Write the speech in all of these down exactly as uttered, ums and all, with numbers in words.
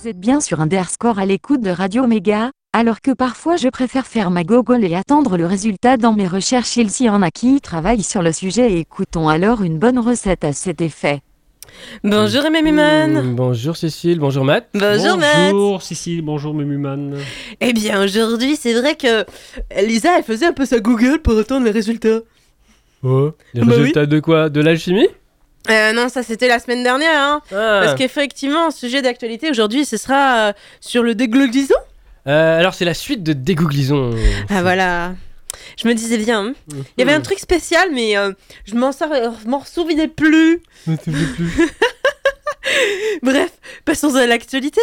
Vous êtes bien sur Underscore à l'écoute de Radio Méga, alors que parfois je préfère faire ma gogole et attendre le résultat dans mes recherches. Il s'y en a qui travaillent sur le sujet et écoutons alors une bonne recette à cet effet. Bonjour Mémuman. Mmh, bonjour Cécile, bonjour Matt. Bonjour Matt. Bonjour Cécile, bonjour Mémuman. Eh bien aujourd'hui c'est vrai que Lisa elle faisait un peu sa Google pour attendre les résultats. Oh, les Bah résultats oui. de quoi? De l'alchimie? Euh, non, ça c'était la semaine dernière, hein. Ah. Parce qu'effectivement, sujet d'actualité aujourd'hui, ce sera euh, sur le dégloglisant. Euh, alors c'est la suite de Dégooglisons. Ah voilà. Je me disais bien. Hein. Mmh. Il y avait un truc spécial, mais euh, je m'en sor- euh, m'en souvenais plus. Ne te plaît plus. Bref, passons à l'actualité.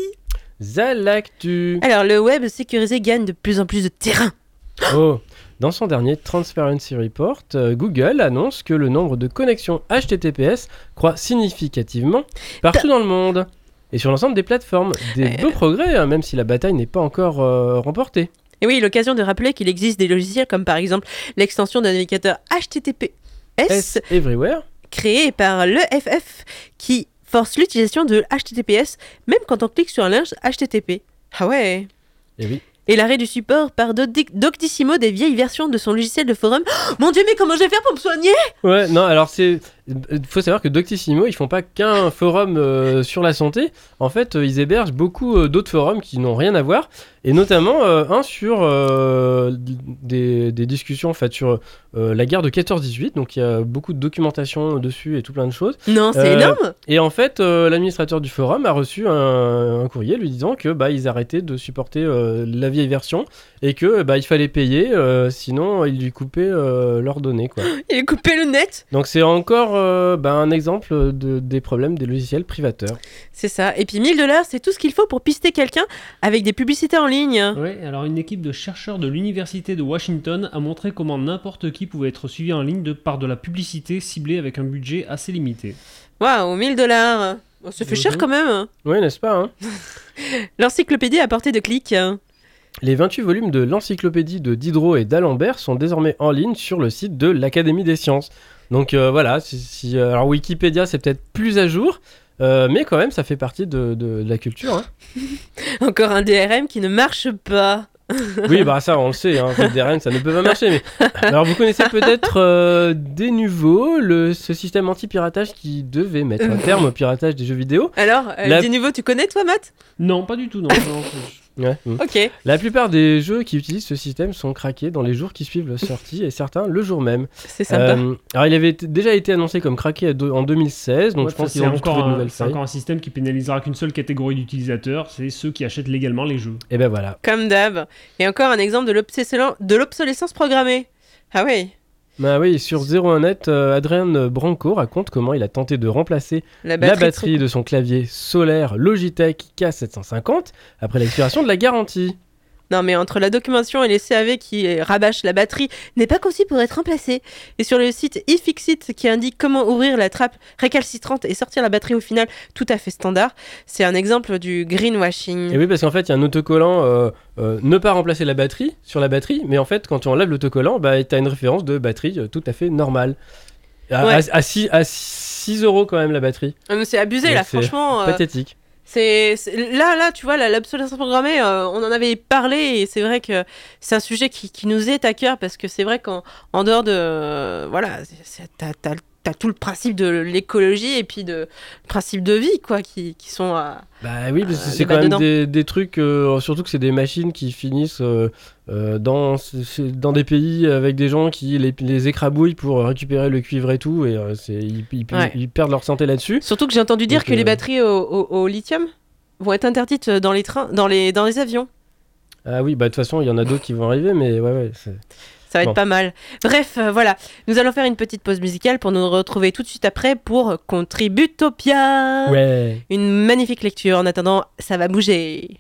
Zalactu. Alors, le web sécurisé gagne de plus en plus de terrain. Oh. Dans son dernier Transparency Report, euh, Google annonce que le nombre de connexions H T T P S croît significativement partout dans le monde et sur l'ensemble des plateformes. Des Euh. beaux progrès, hein, même si la bataille n'est pas encore euh, remportée. Et oui, l'occasion de rappeler qu'il existe des logiciels comme par exemple l'extension d'un navigateur H T T P S S Everywhere. créé par l'E F F qui force l'utilisation de H T T P S même quand on clique sur un lien H T T P. Ah ouais. Et oui. Et l'arrêt du support par Doc- Doctissimo des vieilles versions de son logiciel de forum. Oh, mon Dieu, mais comment je vais faire pour me soigner? Ouais, non, alors c'est. Faut savoir que Doctissimo, ils font pas qu'un forum euh, sur la santé. En fait, euh, ils hébergent beaucoup euh, d'autres forums qui n'ont rien à voir. Et notamment euh, un sur euh, des, des discussions en fait, sur euh, la guerre de quatorze dix-huit. Donc il y a beaucoup de documentation dessus et tout plein de choses. Non, c'est Euh, énorme. Et en fait, euh, l'administrateur du forum a reçu un, un courrier lui disant que bah, ils arrêtaient de supporter euh, la vieille version et que bah, il fallait payer, euh, sinon ils lui coupaient euh, leurs données, quoi. Il a coupé le net. Donc c'est encore euh, bah, un exemple de, des problèmes des logiciels privateurs. C'est ça. Et puis mille dollars, c'est tout ce qu'il faut pour pister quelqu'un avec des publicités en ligne. Oui, alors une équipe de chercheurs de l'université de Washington a montré comment n'importe qui pouvait être suivi en ligne de par de la publicité ciblée avec un budget assez limité. Waouh, mille dollars. Oh, ça fait Mhm. cher quand même. Oui, n'est-ce pas, hein? L'encyclopédie à portée de clic. Les vingt-huit volumes de l'encyclopédie de Diderot et d'Alembert sont désormais en ligne sur le site de l'Académie des sciences. Donc euh, voilà, si, si, euh, alors Wikipédia c'est peut-être plus à jour, euh, mais quand même ça fait partie de, de, de la culture. Hein. Encore un D R M qui ne marche pas. Oui, bah ça on le sait, hein, le D R M ça ne peut pas marcher. Mais... Alors vous connaissez peut-être euh, Denuvo, le, ce système anti-piratage qui devait mettre un terme au piratage des jeux vidéo. Alors, euh, La- des nouveaux, tu connais toi, Matt? Non, pas du tout, non. non. Ouais. mm. Ok. La plupart des jeux qui utilisent ce système sont craqués dans les jours qui suivent la sortie et certains le jour même. C'est sympa. Euh, alors il avait t- déjà été annoncé comme craqué à deux- en deux mille seize, donc Ouais, je pense ça, qu'ils c'est ont dû trouver encore, de un, nouvelles c'est failles. encore un système qui pénalisera qu'une seule catégorie d'utilisateurs, c'est ceux qui achètent légalement les jeux. Et ben voilà. Comme d'hab. Et encore un exemple de, l'obsession- de l'obsolescence programmée. Ah oui, Bah oui, sur zéro un net, euh, Adrien Branco raconte comment il a tenté de remplacer la batterie. la batterie de son clavier solaire Logitech K sept cent cinquante après l'expiration de la garantie. Non mais entre la documentation et les C A V qui euh, rabâchent la batterie n'est pas conçu pour être remplacé. Et sur le site iFixit qui indique comment ouvrir la trappe récalcitrante et sortir la batterie au final tout à fait standard, c'est un exemple du greenwashing. Et oui, parce qu'en fait, il y a un autocollant euh, euh, ne pas remplacer la batterie sur la batterie, mais en fait, quand tu enlèves l'autocollant, bah, tu as une référence de batterie euh, tout à fait normale. À, Ouais. à, à six, à six euros quand même la batterie. Ah, mais c'est abusé Donc là, c'est franchement. euh, Pathétique. c'est, c'est- Là, là, tu vois, la- l'obsolescence programmée, euh, on en avait parlé et c'est vrai que c'est un sujet qui, qui nous est à cœur parce que c'est vrai qu'en en dehors de... euh, voilà, c'est- c'est- t'as, t'as- t'as tout le principe de l'écologie et puis de, le principe de vie, quoi, qui, qui sont... à- Bah oui, parce que Euh, c'est débat quand même dedans. des, des trucs, euh, surtout que c'est des machines qui finissent euh, euh, dans, c'est- c'est- dans des pays avec des gens qui les, les écrabouillent pour récupérer le cuivre et tout, et euh, c'est, ils, ils- Ouais. ils perdent leur santé là-dessus. Surtout que j'ai entendu dire Donc, que les euh, batteries au, au- au lithium vont être interdites dans les trains, dans les, dans les avions. Ah oui, bah de toute façon, il y en a d'autres qui vont arriver, mais ouais, ouais. C'est... Ça va Bon. être pas mal. Bref, euh, voilà. Nous allons faire une petite pause musicale pour nous retrouver tout de suite après pour Contributopia. Ouais. Une magnifique lecture. En attendant, ça va bouger.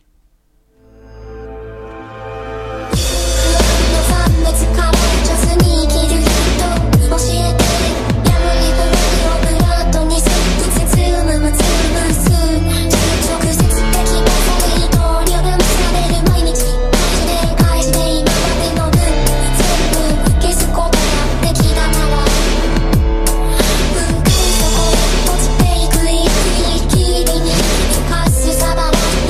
Thank you.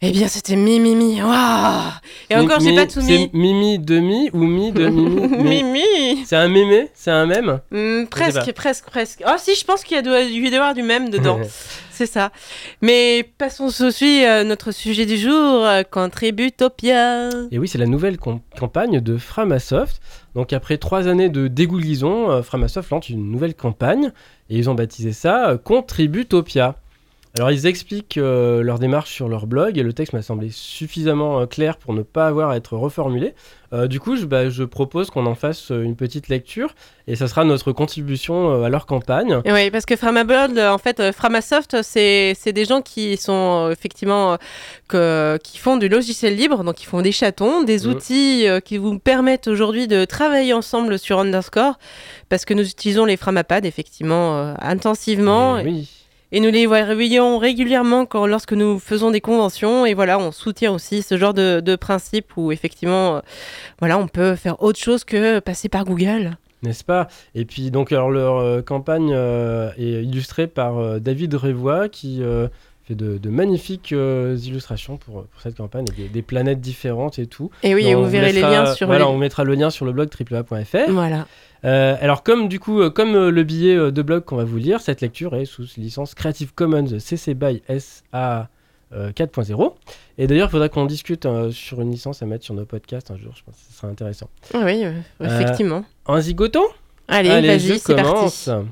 Eh bien, c'était Mimimi. Waouh Et encore, Mi- j'ai mi- pas tout mis. C'est Mimi de Mi ou Mi de Mimi mais- Mimi C'est un mémé. C'est un mème. Hmm, sais Presque, pas. presque, presque. Oh, si, je pense qu'il y a de- il doit y avoir du même dedans. C'est ça. Mais passons au sujet, euh, notre sujet du jour, euh, Contributopia. Et oui, c'est la nouvelle com- campagne de Framasoft. Donc après trois années de dégooglisons, euh, Framasoft lance une nouvelle campagne et ils ont baptisé ça euh, Contributopia. Alors ils expliquent euh, leur démarche sur leur blog et le texte m'a semblé suffisamment euh, clair pour ne pas avoir à être reformulé. Euh, du coup, je, bah, je propose qu'on en fasse euh, une petite lecture et ça sera notre contribution euh, à leur campagne. Et oui, parce que Framaboard, euh, en fait, euh, Framasoft, c'est c'est des gens qui sont euh, effectivement euh, que, qui font du logiciel libre, donc ils font des chatons, des Mhm. outils euh, qui vous permettent aujourd'hui de travailler ensemble sur Underscore, parce que nous utilisons les Framapads effectivement euh, intensivement. Et oui. Et nous les voyons régulièrement quand, lorsque nous faisons des conventions. Et voilà, on soutient aussi ce genre de, de principe où effectivement, euh, voilà, on peut faire autre chose que passer par Google. N'est-ce pas? Et puis donc alors leur euh, campagne euh, est illustrée par euh, David Révois qui euh, fait de, de magnifiques euh, illustrations pour, pour cette campagne, et des, des planètes différentes et tout. Et oui, Et et on vous verrez mettra- les liens sur voilà, les... on mettra le lien sur le blog triple a point f r. Voilà. Euh, alors comme du coup, euh, comme euh, le billet euh, de blog qu'on va vous lire, cette lecture est sous licence Creative Commons C C B Y S A euh, quatre point zéro. Et d'ailleurs, il faudra qu'on discute euh, sur une licence à mettre sur nos podcasts un jour. Je pense que ce sera intéressant. Ah oui, euh, effectivement. Un zigoto? Allez, Allez, vas-y, je c'est commence. parti.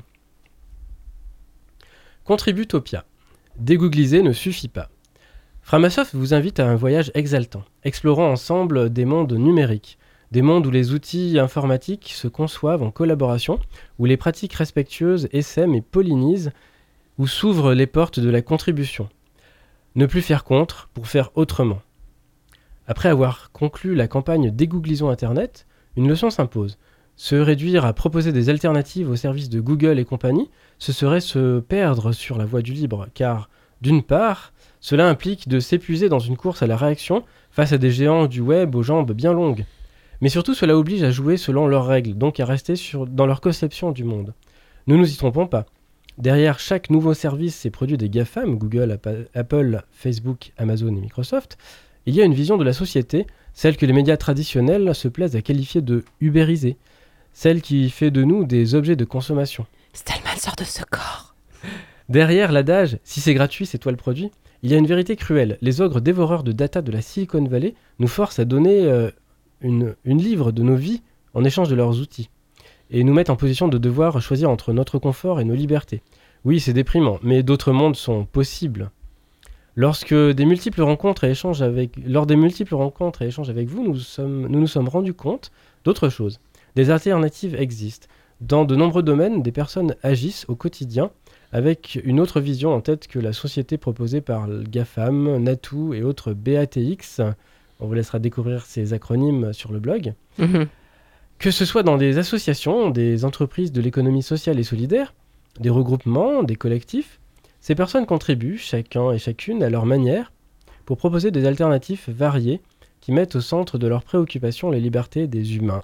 Contributopia. Dégoogliser ne suffit pas. Framasoft vous invite à un voyage exaltant, explorant ensemble des mondes numériques, des mondes où les outils informatiques se conçoivent en collaboration, où les pratiques respectueuses essaiment et pollinisent, où s'ouvrent les portes de la contribution. Ne plus faire contre pour faire autrement. Après avoir conclu la campagne Dégooglisons Internet, une leçon s'impose. Se réduire à proposer des alternatives aux services de Google et compagnie, ce serait se perdre sur la voie du libre, car, d'une part, cela implique de s'épuiser dans une course à la réaction face à des géants du web aux jambes bien longues. Mais surtout, cela oblige à jouer selon leurs règles, donc à rester sur, dans leur conception du monde. Ne nous y trompons pas. Derrière chaque nouveau service et produit des GAFAM, Google, Appa- Apple, Facebook, Amazon et Microsoft, il y a une vision de la société, celle que les médias traditionnels se plaisent à qualifier de « ubérisée », celle qui fait de nous des objets de consommation. Stallman sort de ce corps. Derrière l'adage « si c'est gratuit, c'est toi le produit », il y a une vérité cruelle. Les ogres dévoreurs de data de la Silicon Valley nous forcent à donner euh, une, une livre de nos vies en échange de leurs outils, et nous mettent en position de devoir choisir entre notre confort et nos libertés. Oui, c'est déprimant, mais d'autres mondes sont possibles. Lorsque des multiples rencontres et échanges avec, lors des multiples rencontres et échanges avec vous, nous sommes, nous nous sommes rendus compte d'autre chose. Des alternatives existent. Dans de nombreux domaines, des personnes agissent au quotidien avec une autre vision en tête que la société proposée par le GAFAM, Natou et autres B A T X. On vous laissera découvrir ces acronymes sur le blog. Mhm. Que ce soit dans des associations, des entreprises de l'économie sociale et solidaire, des regroupements, des collectifs, ces personnes contribuent, chacun et chacune à leur manière, pour proposer des alternatives variées qui mettent au centre de leurs préoccupations les libertés des humains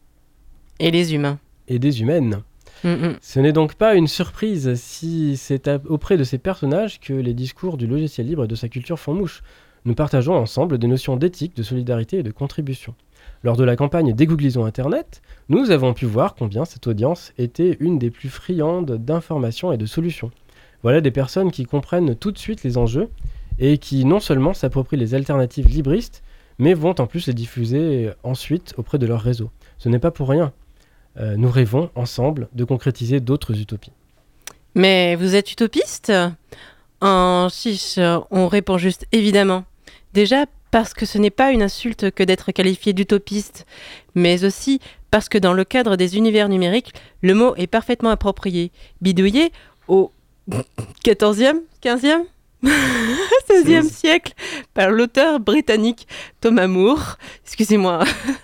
Et les humains. et des humaines. Mhm. Ce n'est donc pas une surprise si c'est à- auprès de ces personnages que les discours du logiciel libre et de sa culture font mouche. Nous partageons ensemble des notions d'éthique, de solidarité et de contribution. Lors de la campagne Dégooglisons Internet, nous avons pu voir combien cette audience était une des plus friandes d'informations et de solutions. Voilà des personnes qui comprennent tout de suite les enjeux et qui non seulement s'approprient les alternatives libristes, mais vont en plus les diffuser ensuite auprès de leur réseau. Ce n'est pas pour rien. Euh, nous rêvons ensemble de concrétiser d'autres utopies. Mais vous êtes utopiste? En chiche, on répond juste évidemment. Déjà parce que ce n'est pas une insulte que d'être qualifié d'utopiste, mais aussi parce que dans le cadre des univers numériques, le mot est parfaitement approprié. Bidouillé au quatorzième, quinzième, seizième siècle par l'auteur britannique Thomas Moore. Excusez-moi.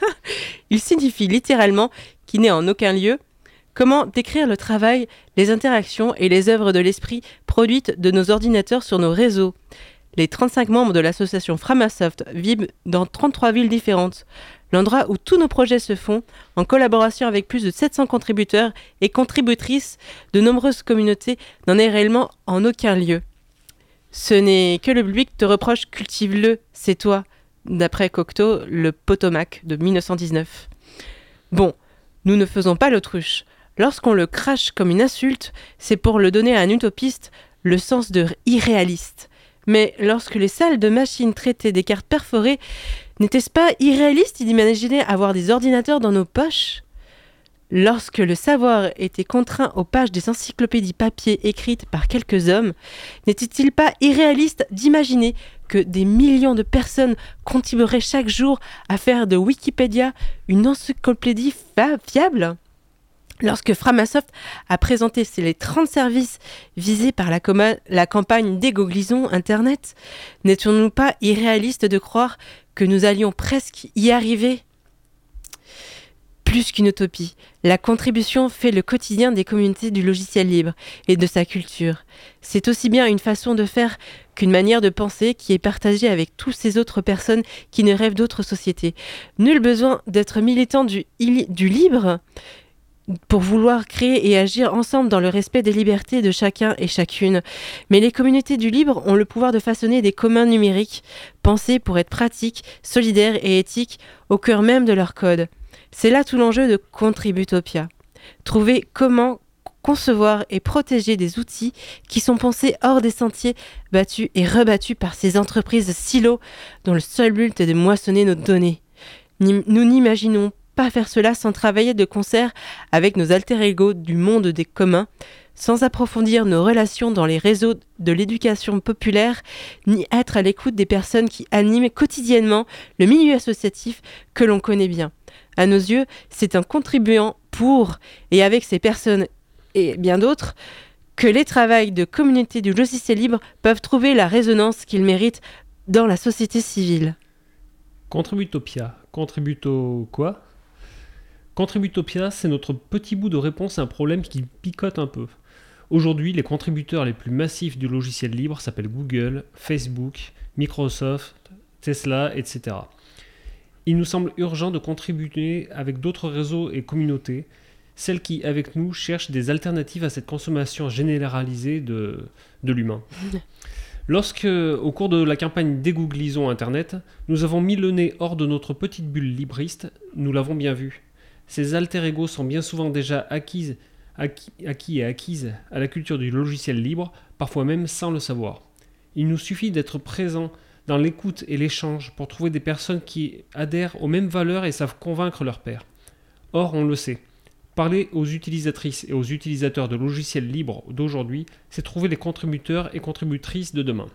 Il signifie littéralement qui n'est en aucun lieu. Comment décrire le travail, les interactions et les œuvres de l'esprit produites de nos ordinateurs sur nos réseaux? Les trente-cinq membres de l'association Framasoft vivent dans trente-trois villes différentes. L'endroit où tous nos projets se font, en collaboration avec plus de sept cents contributeurs et contributrices de nombreuses communautés, n'en est réellement en aucun lieu. Ce n'est que le public te reproche, cultive-le, c'est toi, d'après Cocteau, le Potomac de dix-neuf cent dix-neuf. Bon, nous ne faisons pas l'autruche. Lorsqu'on le crache comme une insulte, c'est pour le donner à un utopiste le sens de irréaliste. Mais lorsque les salles de machines traitaient des cartes perforées, n'était-ce pas irréaliste d'imaginer avoir des ordinateurs dans nos poches ? Lorsque le savoir était contraint aux pages des encyclopédies papier écrites par quelques hommes, n'était-il pas irréaliste d'imaginer que des millions de personnes contribueraient chaque jour à faire de Wikipédia une encyclopédie fa- fiable ? Lorsque Framasoft a présenté les trente services visés par la, coma- la campagne Dégooglisons Internet, n'étions-nous pas irréalistes de croire que nous allions presque y arriver ? Plus qu'une utopie, la contribution fait le quotidien des communautés du logiciel libre et de sa culture. C'est aussi bien une façon de faire qu'une manière de penser qui est partagée avec toutes ces autres personnes qui ne rêvent d'autres sociétés. Nul besoin d'être militant du, il- du libre pour vouloir créer et agir ensemble dans le respect des libertés de chacun et chacune. Mais les communautés du libre ont le pouvoir de façonner des communs numériques, pensés pour être pratiques, solidaires et éthiques, au cœur même de leur code. C'est là tout l'enjeu de Contributopia. Trouver comment concevoir et protéger des outils qui sont pensés hors des sentiers battus et rebattus par ces entreprises silos dont le seul but est de moissonner nos données. Nous n'imaginons pas faire cela sans travailler de concert avec nos alter-ego du monde des communs, sans approfondir nos relations dans les réseaux de l'éducation populaire, ni être à l'écoute des personnes qui animent quotidiennement le milieu associatif que l'on connaît bien. À nos yeux, c'est en contribuant pour et avec ces personnes et bien d'autres que les travails de communauté du logiciel libre peuvent trouver la résonance qu'ils méritent dans la société civile. Contributopia. Contributo quoi ? Contributopia, c'est notre petit bout de réponse à un problème qui picote un peu. Aujourd'hui, les contributeurs les plus massifs du logiciel libre s'appellent Google, Facebook, Microsoft, Tesla, et cetera. Il nous semble urgent de contribuer avec d'autres réseaux et communautés, celles qui, avec nous, cherchent des alternatives à cette consommation généralisée de, de l'humain. Lorsque, au cours de la campagne Dégooglisons Internet, nous avons mis le nez hors de notre petite bulle libriste, nous l'avons bien vu. Ces alter-ego sont bien souvent déjà acquises, acquis, acquis et acquises à la culture du logiciel libre, parfois même sans le savoir. Il nous suffit d'être présent dans l'écoute et l'échange pour trouver des personnes qui adhèrent aux mêmes valeurs et savent convaincre leurs pairs. Or, on le sait, parler aux utilisatrices et aux utilisateurs de logiciels libres d'aujourd'hui, c'est trouver les contributeurs et contributrices de demain.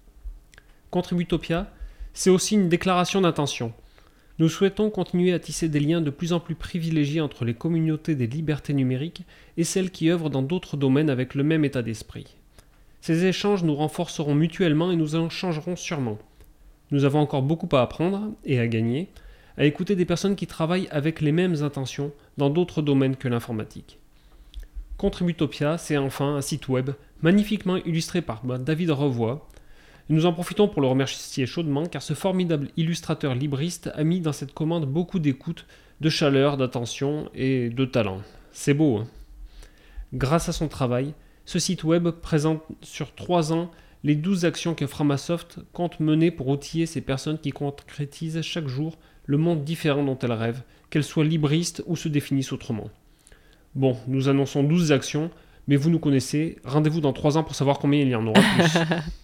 Contributopia, c'est aussi une déclaration d'intention. Nous souhaitons continuer à tisser des liens de plus en plus privilégiés entre les communautés des libertés numériques et celles qui œuvrent dans d'autres domaines avec le même état d'esprit. Ces échanges nous renforceront mutuellement et nous en changerons sûrement. Nous avons encore beaucoup à apprendre et à gagner, à écouter des personnes qui travaillent avec les mêmes intentions dans d'autres domaines que l'informatique. Contributopia, c'est enfin un site web magnifiquement illustré par David Revoy. Nous en profitons pour le remercier chaudement car ce formidable illustrateur libriste a mis dans cette commande beaucoup d'écoute, de chaleur, d'attention et de talent. C'est beau, hein ? Grâce à son travail, ce site web présente sur trois ans les douze actions que Framasoft compte mener pour outiller ces personnes qui concrétisent chaque jour le monde différent dont elles rêvent, qu'elles soient libristes ou se définissent autrement. Bon, nous annonçons douze actions, mais vous nous connaissez, rendez-vous dans trois ans pour savoir combien il y en aura plus.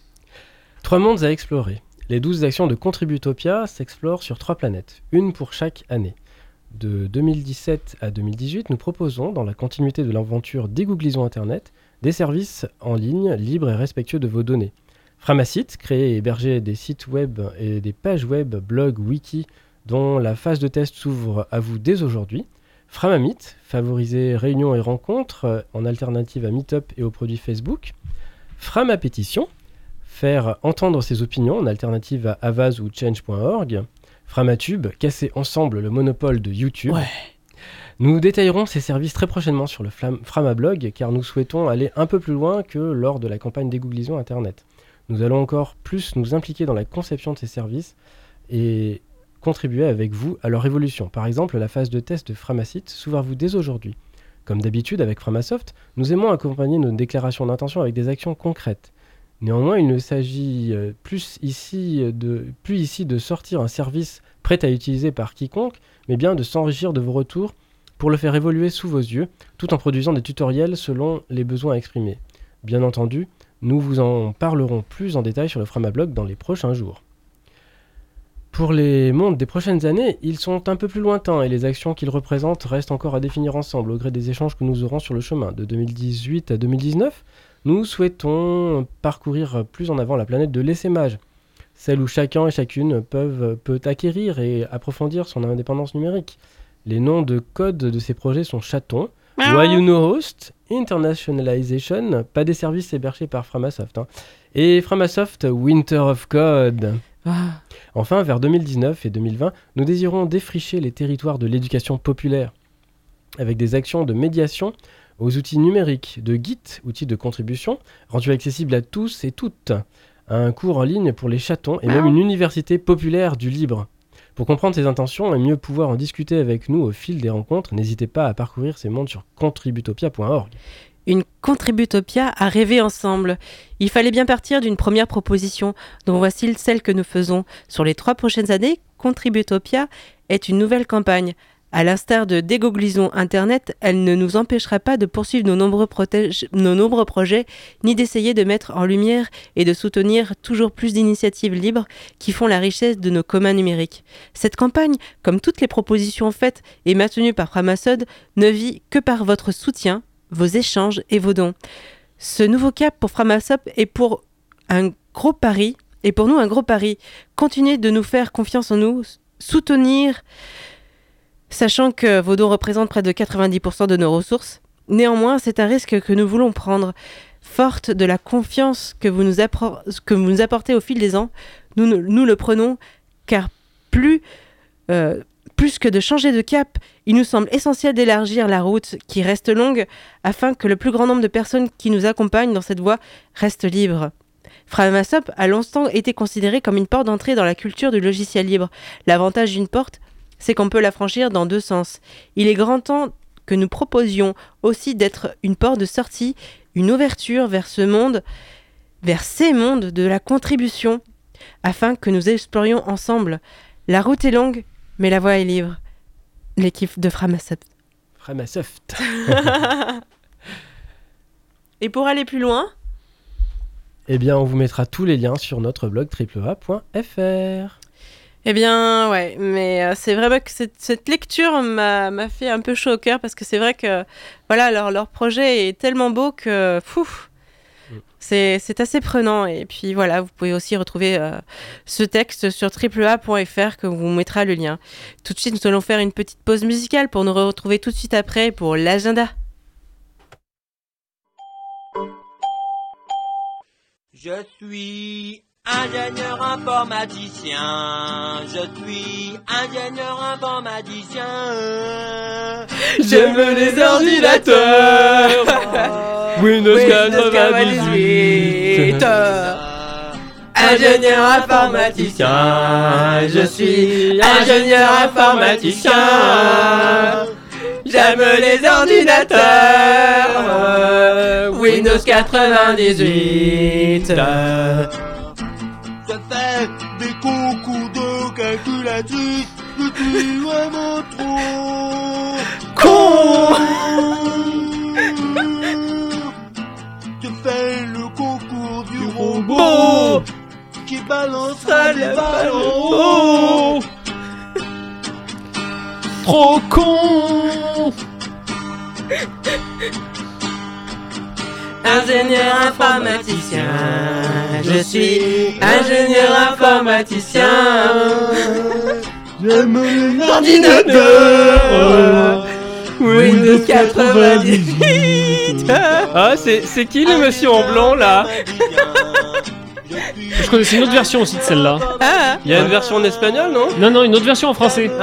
Trois mondes à explorer. Les douze actions de Contributopia s'explorent sur trois planètes, une pour chaque année. De deux mille dix-sept à deux mille dix-huit, nous proposons, dans la continuité de l'aventure Dégooglisons Internet, des services en ligne libres et respectueux de vos données. Framasite, créer et héberger des sites web et des pages web, blogs, wiki, dont la phase de test s'ouvre à vous dès aujourd'hui. Framamit, favoriser réunions et rencontres en alternative à Meetup et aux produits Facebook. Framapétition, faire entendre ses opinions en alternative à Avaz ou Change point org. Framatube, casser ensemble le monopole de YouTube. Ouais. Nous détaillerons ces services très prochainement sur le Framablog car nous souhaitons aller un peu plus loin que lors de la campagne Dégooglisons Internet. Nous allons encore plus nous impliquer dans la conception de ces services et contribuer avec vous à leur évolution. Par exemple, la phase de test de Framasite s'ouvre à vous dès aujourd'hui. Comme d'habitude avec Framasoft, nous aimons accompagner nos déclarations d'intention avec des actions concrètes. Néanmoins, il ne s'agit euh, plus ici, de, plus ici de sortir un service prêt à utiliser par quiconque, mais bien de s'enrichir de vos retours pour le faire évoluer sous vos yeux, tout en produisant des tutoriels selon les besoins exprimés. Bien entendu, nous vous en parlerons plus en détail sur le Framablog dans les prochains jours. Pour les mondes des prochaines années, ils sont un peu plus lointains et les actions qu'ils représentent restent encore à définir ensemble au gré des échanges que nous aurons sur le chemin. De deux mille dix-huit à deux mille dix-neuf, nous souhaitons parcourir plus en avant la planète de l'essaimage, celle où chacun et chacune peuvent, peut acquérir et approfondir son indépendance numérique. Les noms de code de ces projets sont Chaton, Wayuno Host, Internationalization, pas des services hébergés par Framasoft, hein, et Framasoft Winter of Code. Ah. Enfin, vers deux mille dix-neuf et deux mille vingt, nous désirons défricher les territoires de l'éducation populaire avec des actions de médiation aux outils numériques de Git, outils de contribution, rendus accessibles à tous et toutes, un cours en ligne pour les chatons et même une université populaire du libre. Pour comprendre ces intentions et mieux pouvoir en discuter avec nous au fil des rencontres, n'hésitez pas à parcourir ces mondes sur contributopia point org. Une Contributopia à rêver ensemble. Il fallait bien partir d'une première proposition, dont voici celle que nous faisons. Sur les trois prochaines années, Contributopia est une nouvelle campagne. À l'instar de Dégooglisons Internet, elle ne nous empêchera pas de poursuivre nos nombreux, protège... nos nombreux projets, ni d'essayer de mettre en lumière et de soutenir toujours plus d'initiatives libres qui font la richesse de nos communs numériques. Cette campagne, comme toutes les propositions faites et maintenues par Framasoft, ne vit que par votre soutien, vos échanges et vos dons. Ce nouveau cap pour Framasoft est pour un gros pari, et pour nous un gros pari. Continuez de nous faire confiance en nous, soutenir, sachant que vos dons représentent près de quatre-vingt-dix pour cent de nos ressources. Néanmoins, c'est un risque que nous voulons prendre. Forte de la confiance que vous nous, appro- que vous nous apportez au fil des ans, nous, nous le prenons, car plus... Euh, Plus que de changer de cap, il nous semble essentiel d'élargir la route qui reste longue afin que le plus grand nombre de personnes qui nous accompagnent dans cette voie restent libres. Framasoft a longtemps été considéré comme une porte d'entrée dans la culture du logiciel libre. L'avantage d'une porte, c'est qu'on peut la franchir dans deux sens. Il est grand temps que nous proposions aussi d'être une porte de sortie, une ouverture vers ce monde, vers ces mondes de la contribution, afin que nous explorions ensemble. La route est longue, mais la voie est libre. L'équipe de Framasoft. Framasoft. Et pour aller plus loin, Eh bien, on vous mettra tous les liens sur notre blog triple a point f r. eh bien, ouais, mais euh, c'est vrai que cette, cette lecture m'a, m'a fait un peu chaud au cœur parce que c'est vrai que voilà, leur, leur projet est tellement beau que pouf, c'est, c'est assez prenant. Et puis voilà, vous pouvez aussi retrouver euh, ce texte sur triple a point f r que vous mettra le lien. Tout de suite, nous allons faire une petite pause musicale pour nous retrouver tout de suite après pour l'agenda. Je suis ingénieur informaticien, je suis ingénieur informaticien. J'aime les ordinateurs. Windows quatre-vingt-dix-huit. Ingénieur informaticien, je suis ingénieur informaticien. J'aime les ordinateurs. Windows quatre-vingt-dix-huit. Je fais des concours de calculatrice, je suis vraiment trop Con. Je fais le concours du robot qui balancera les ballons. Trop con. Ingénieur informaticien, je suis ingénieur informaticien. J'aime les Ordinateur. Windows quatre-vingt-dix-huit. Ah, c'est, c'est qui le monsieur en blanc là? Je connaissais une autre version aussi de celle-là. Ah. Il y a une version en espagnol, non? Non, non, une autre version en français.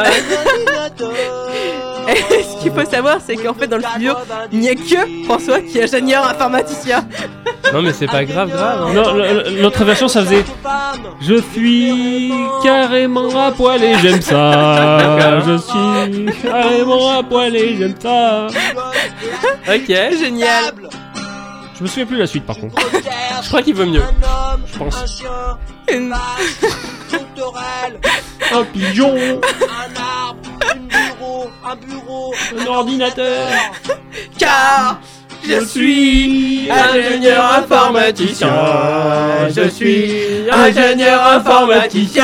Et ce qu'il faut savoir, c'est qu'en fait, dans le studio, il n'y a que François qui est ingénieur informaticien. Non, mais c'est pas grave, grave. Hein. Non, l- l'autre version, ça faisait Je suis carrément à poil et j'aime ça. Je suis carrément à poil et j'aime ça. Ok. Génial. Je me souviens plus de la suite par contre. cherche Je crois qu'il vaut mieux. un homme, Je pense. un chien, Une- une vache, une sauterelle, Un pigeon. un arbre, une bureau, un bureau, Un ordinateur. Car je suis ingénieur informaticien. Je suis ingénieur informaticien.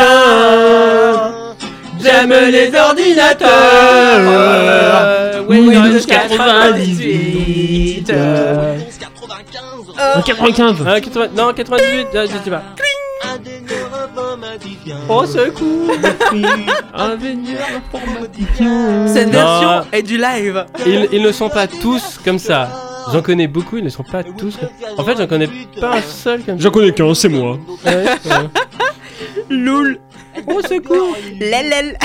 J'aime les ordinateurs. Windows quatre-vingt-dix-huit. onze quatre-vingt-quinze, Un quatre-vingt-quinze. Ah, quatre-vingts non, quatre-vingt-dix-huit, ah, je sais pas. ingénieur informaticien. Au secours. Ingénieur informaticien. Cette Non. version est du live. Ils, ils ne sont pas tous comme ça. J'en connais beaucoup, ils ne sont pas tous comme... En fait, j'en connais pas un seul comme ça. J'en connais qu'un, c'est moi. Ouais, ouais. Loul. Au secours. Lelel.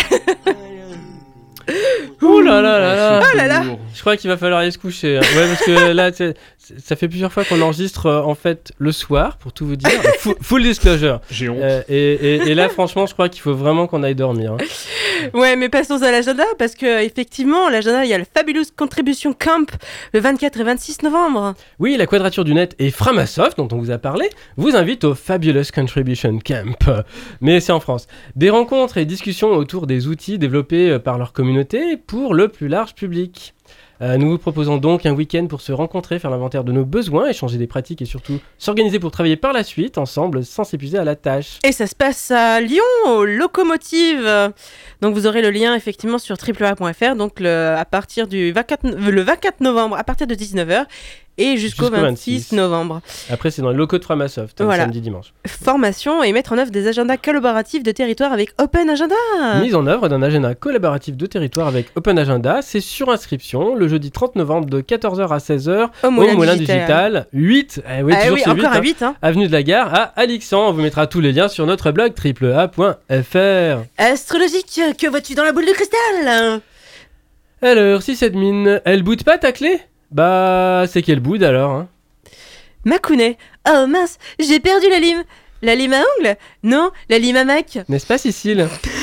Ouh là là là là. Oh là là. Je crois qu'il va falloir aller se coucher. hein. Ouais, parce que là, tu sais, ça fait plusieurs fois qu'on enregistre euh, en fait le soir, pour tout vous dire. Full, full disclosure. J'ai honte. Euh, et, et- et là, franchement, je crois qu'il faut vraiment qu'on aille dormir. hein. Ouais, mais passons à l'agenda parce que effectivement, l'agenda, il y a le Fabulous Contribution Camp le vingt-quatre et vingt-six novembre. Oui, la Quadrature du Net et Framasoft, dont on vous a parlé, vous invitent au Fabulous Contribution Camp. Mais c'est en France. Des rencontres et discussions autour des outils développés euh, par leur communauté pour le plus large public. Euh, nous vous proposons donc un week-end pour se rencontrer, faire l'inventaire de nos besoins, échanger des pratiques et surtout s'organiser pour travailler par la suite ensemble sans s'épuiser à la tâche. Et ça se passe à Lyon, au Locomotive. Donc vous aurez le lien effectivement sur triple a point f r, donc le, à partir du vingt-quatre, le vingt-quatre novembre, à partir de dix-neuf heures et jusqu'au Jusqu'au vingt-six vingt-six. novembre. Après, c'est dans les locaux de Framasoft, euh, Voilà. samedi, dimanche. Formation et mettre en œuvre des agendas collaboratifs de territoire avec Open Agenda. Mise en œuvre d'un agenda collaboratif de territoire avec Open Agenda, c'est sur inscription le jeudi trente novembre de quatorze heures à seize heures Au au Moulin Moulin Digital. Digital, huit, eh oui, Ah toujours oui, ce huit, encore à hein. huit. Hein. Avenue de la Gare à Alixan. On vous mettra tous les liens sur notre blog triple a point f r. Astrologique, que vois-tu dans la boule de cristal? Alors, si cette mine, elle boude pas ta clé? Bah, c'est qu'elle boude alors. Hein. Macounet. Oh mince, j'ai perdu la lime. La lime à ongles? Non, la lime à Mac. N'est-ce pas, Cécile?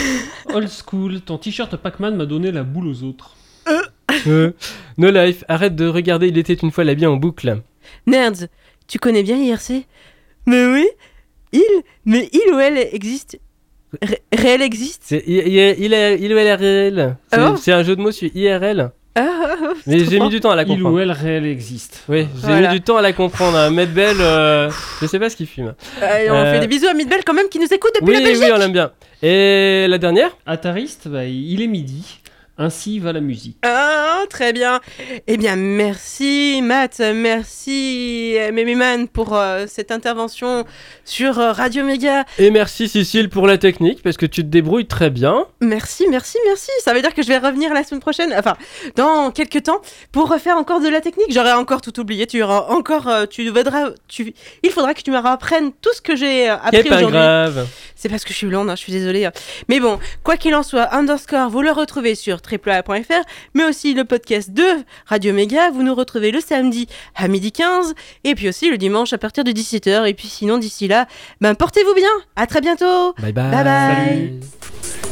Old school, ton t-shirt Pac-Man m'a donné la boule aux autres. euh, No Life, arrête de regarder Il était une fois la vie en boucle. Nerds, tu connais bien I R C? Mais oui, il, mais il ou elle existe? Ré- réel existe? C'est I- I- il est il ou elle est réel. C'est Oh. c'est un jeu de mots sur I R L. Ah, Mais j'ai mis du temps à la Il ou comprendre. elle réel existe. Oui, j'ai Voilà. mis du temps à la comprendre. Hein. Medbel, euh, je sais pas ce qu'il fume. Euh, on Euh, fait des bisous à Midbell quand même qui nous écoute depuis Oui, la Belgique. oui, on l'aime bien. Et la dernière? Atariste, bah, il est midi. Ainsi va la musique. Ah, très bien. Eh bien, merci Matt, merci Méméman pour euh, cette intervention sur euh, Radio Méga. Et merci Cécile pour la technique, parce que tu te débrouilles très bien. Merci, merci, merci. Ça veut dire que je vais revenir la semaine prochaine, enfin, dans quelques temps, pour refaire encore de la technique. J'aurais encore tout oublié. Tu auras encore, euh, tu devras, tu, il faudra que tu me rapprennes tout ce que j'ai euh, appris C'est pas aujourd'hui. grave. C'est parce que je suis blonde, hein, je suis désolée. Mais bon, quoi qu'il en soit, underscore, vous le retrouvez sur triple a point f r, mais aussi le podcast de Radio Méga. Vous nous retrouvez le samedi à midi quinze, et puis aussi le dimanche à partir de dix-sept heures. Et puis sinon, d'ici là, ben portez-vous bien. À très bientôt. Bye bye. Bye bye. Salut.